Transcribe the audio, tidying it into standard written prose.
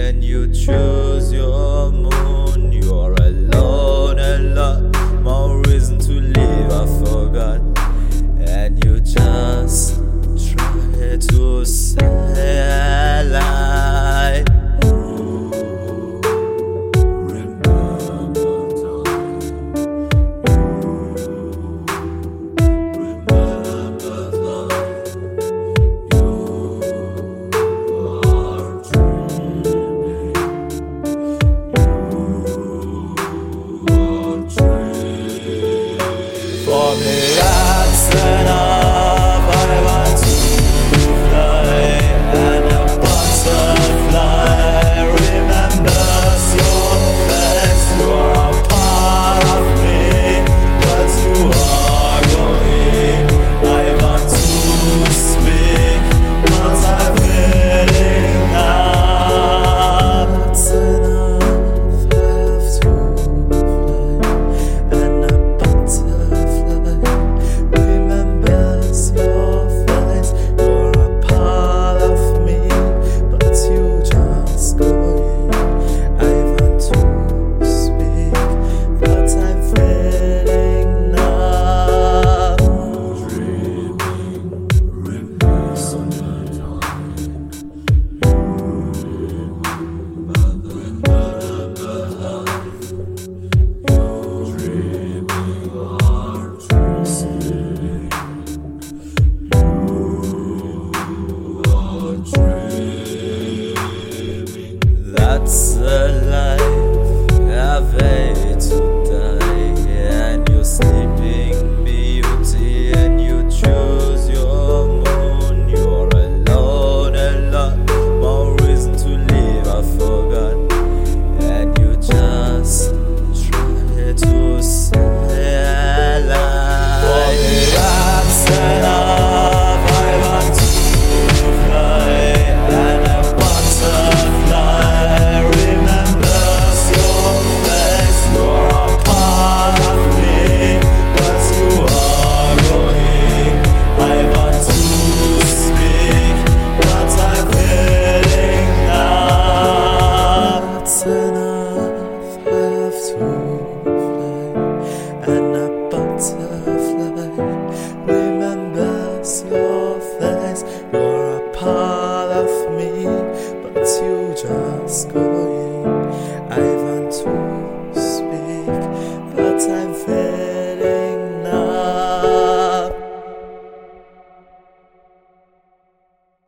and you choose your moon. You're alone, a lot more reason to leave, I forgot. And you just try to say lie. For me that's enough. I want to fly and a butterfly remembers your face. You're a part of me, but you are going. I want to speak, but I'm feeling now. That's enough. Have to fly and a that's the life I've had to die, and you're sleeping beauty, and you choose your moon. You're alone, a lot more reason to leave, I forgot. And you just try to say lie. For me that's enough. I want to fly and a butterfly remembers your face. You're a part of me, but you are going. I want to speak, but I'm feeling now. That's enough. Have to fly and a butterfly remembers your face. You're a part of me, but you just go.